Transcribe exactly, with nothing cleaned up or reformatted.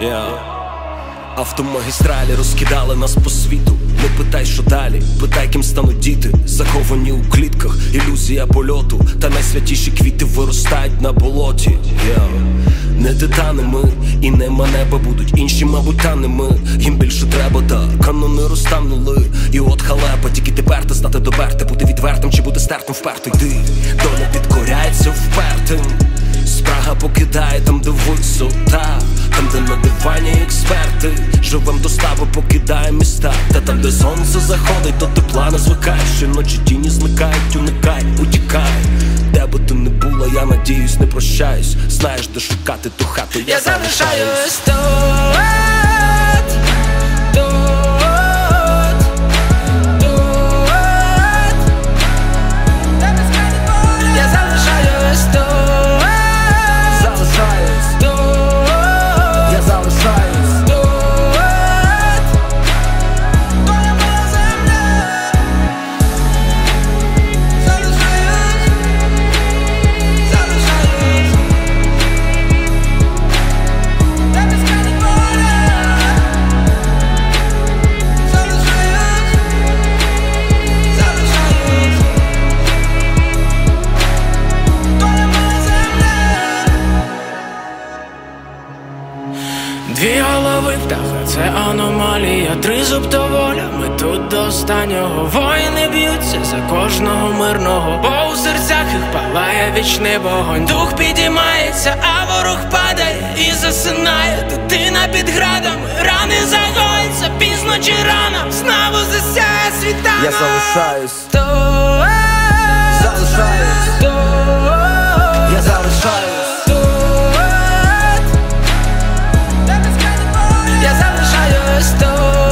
Yeah. Автомагістралі розкидали нас по світу. Не питай, що далі, питай, ким стануть діти. Заховані у клітках, ілюзія польоту. Та найсвятіші квіти виростають на болоті. Yeah. Не титани ми, і нема неба будуть. Інші, мабуть, та не ми. Їм більше треба, та канони розтанули. І от халепа, тільки тепер ти знати доберти. Бути відвертим чи бути стертим вперто йди. Доля підкоряється впертим. Спрага покидає там, де висота. Там, де на дивані експерти. Живем до стави, покидає міста. Та там, де сонце заходить, то тепла не звикай. Щоночі тіні зникають, уникай, утікай. Де би ти не була, я надіюсь, не прощаюсь. Знаєш, де шукати ту хату, я, я залишаюсь тут, тут, тут. Я залишаюсь тут. Залишаюсь тут. Я залишаюсь тут. Твоя моя земля. Залишаюсь. Залишаюсь. Де безкрайні поля. Залишаюсь. Залишаюсь. Твоя моя земля. Дві голови птаха, це аномалія. Тризуб то воля, ми тут до останнього. Воїни б'ються за кожного мирного, бо у серцях їх палає вічний вогонь. Дух підіймається, а ворог падає і засинає. Дитина під градами, рани загоїться, пізно чи рано, знову засяє світанок. Я залишаюсь Тут. Залишаюсь Тут. Я залишаюсь Я залишаюсь тут.